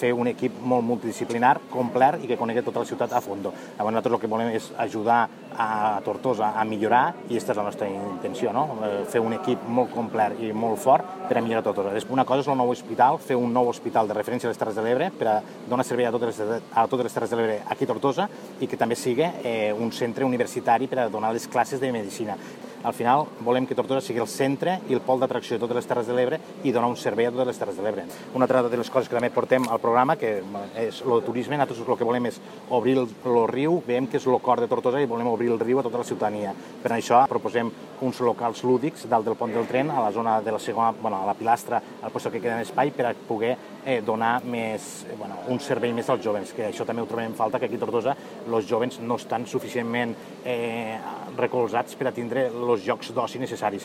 fer un equip molt multidisciplinar, complet i que conegui tota la ciutat a fondo. Llavors nosaltres el que volem és ajudar a Tortosa a millorar i aquesta és la nostra intenció, no? Fer un equip molt complet i molt fort per a millorar Tortosa. Una cosa és el nou hospital, fer un nou hospital de referència a les Terres de l'Ebre per a donar servei a totes les Terres de l'Ebre aquí a Tortosa i que també sigui un centre universitari per a donar les classes de medicina. Al final volem que Tortosa sigui el centre i el pol d'atracció de totes les Terres de l'Ebre i donar un servei a totes les Terres de l'Ebre. Una altra de les coses que també portem al programa, que és el turisme, nosaltres el que volem és obrir el riu, veiem que és el cor de Tortosa i volem obrir el riu a tota la ciutadania. Per això proposem uns locals lúdics dalt del pont del tren, a la zona de la segona, a la pilastra, al lloc que queda en espai, per a poder donar un servei més als jovens, que això també ho trobem en falta, que aquí a Tortosa els jovens no estan suficientment recolzats per a tindre els llocs d'oci necessaris.